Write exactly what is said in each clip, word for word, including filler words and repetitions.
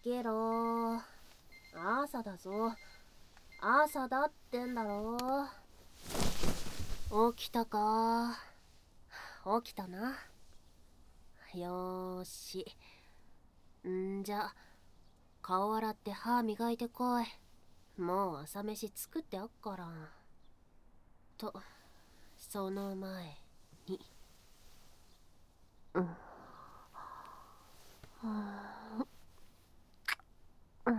けろ。朝だぞ。朝だってんだろ。起きたか。起きたな。よーし。んじゃ、顔洗って歯磨いてこい。もう朝飯作ってあっから。と、その前に。うん。うん。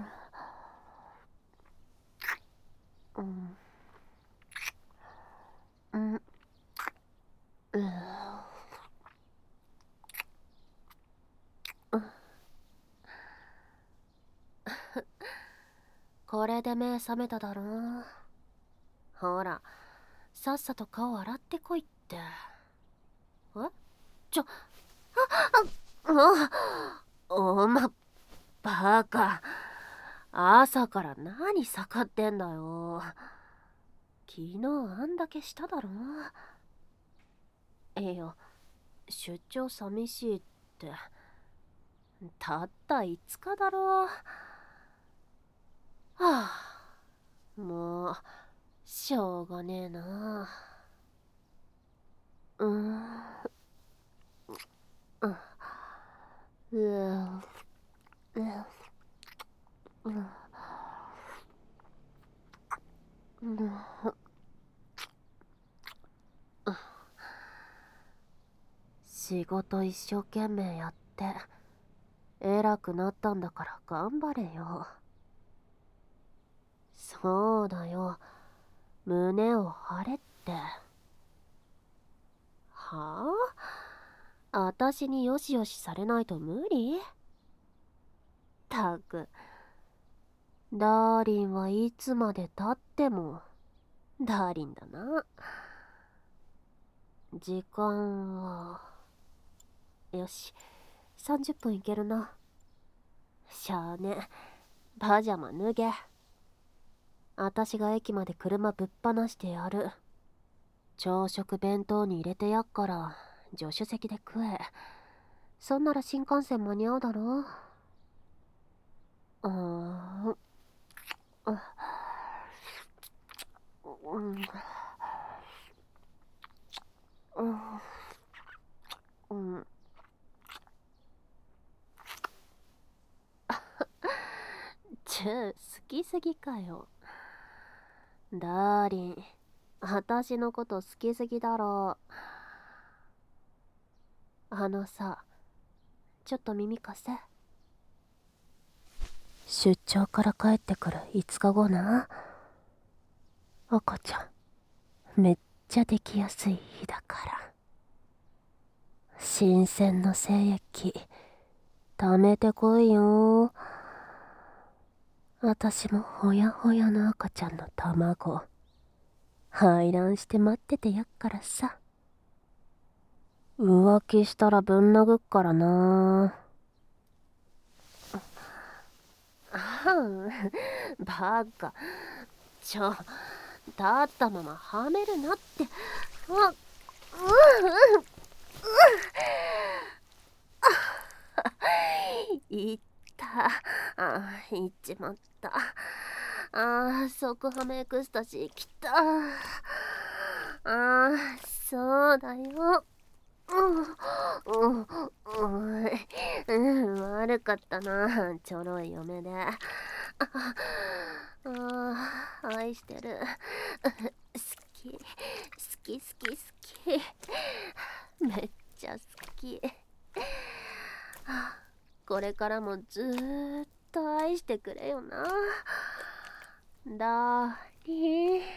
うん。うん。うん。これで目覚めただろ。ほら、さっさと顔洗ってこいって。えちょ、あ、あ、おま、バカ。朝から何盛ってんだよ。昨日あんだけしただろ。いや、出張寂しいって。たったいつかだろ。はあ、もう、しょうがねえな。うーん。うううう仕事一生懸命やって偉くなったんだから頑張れよ。そうだよ、胸を張れって。はあ、私によしよしされないと無理？たく、ダーリンはいつまでたってもダーリンだな。時間は、よし、さんじゅっぷんいけるな。しゃあね、パジャマ脱げ。あたしが駅まで車ぶっ放してやる。朝食弁当に入れてやっから助手席で食え。そんなら新幹線間に合うだろ。うーん。うん。うん。ちゅ、好きすぎかよ。ダーリン、あたしのこと好きすぎだろ。あのさ、ちょっと耳貸せ。出張から帰ってくるいつかごな。赤ちゃん、めっちゃできやすい日だから。新鮮の精液、貯めてこいよ。あたしもほやほやの赤ちゃんの卵、排卵して待っててやっからさ。浮気したらぶん殴っからな。あん、バカ。ちょ、立ったままはめるなって。あ、うん、うん、いった。あ、いっちまった。あ、即ハメエクスタシーきた。あ、そうだよ。うん、うん、うん、悪かったな、ちょろい嫁で。ああ、愛してる。好き、好き、好き、好き。めっちゃ好き。これからもずーっと愛してくれよな。だーりー。